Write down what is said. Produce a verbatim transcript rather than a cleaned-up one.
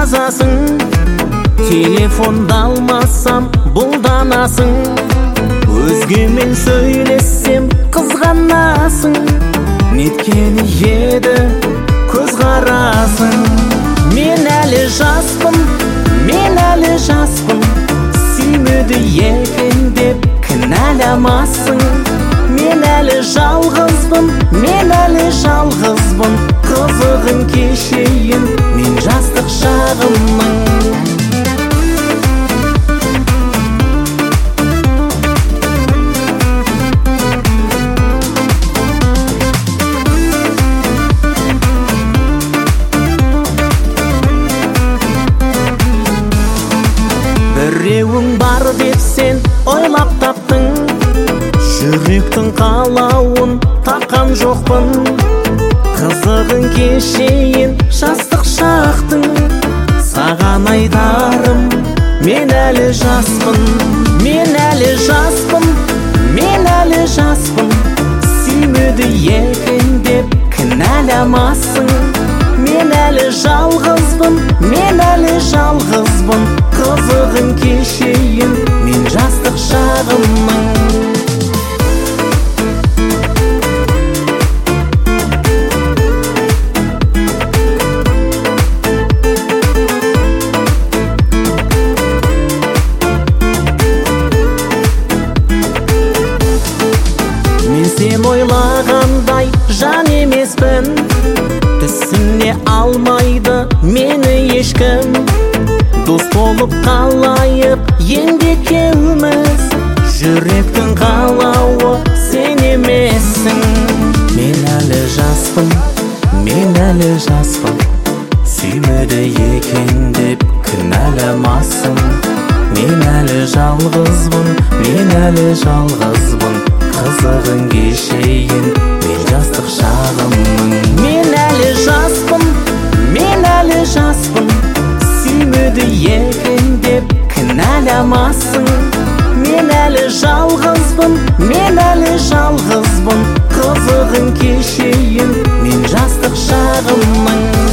жазасың, телефонда алмасам бұлданасың, өзгемен сөйлессем қызғанасың, неткені еді көз қарасың. Мен әлі жаспын, мен әлі жаспын, сүймеді екен деп кінәламасың. Мен әлі жалғызбын, мен әлі жалғызбын, қызығын кешейін мен жастық шағымның. Біреуің бар деп сен ойлап таптың, жүректің қалауын тапқан жоқпын. Қызығын кешейін жастық шақтың, саған айтарым мен әлі жаспын. Мен әлі жаспын, мен әлі жаспын, сүймеді екен деп кінәламасың. Мен әлі жалғызбын, мен әлі жалғызбын, қызығын кешейін мен жастық шағымның. Мен сен ойлағандай жан емеспін, түсіне алмайды мені ешкім. Дос болып қалайық енді екеуміз, жүректің қалауы сен емессің. Мен әлі жаспын, мен әлі жаспын, сүймеді екен деп кінәламасың. Мен әлі жалғызбын, мен әлі жалғызбын, қызығын кешейін мен жастық шағымның. Мен әлі жаспын, мен әлі жаспын, сүймеді екен деп кінәламасың. Мен әлі жалғызбын, мен әлі жалғызбын, қызығын кешейін мен жастық шағымның.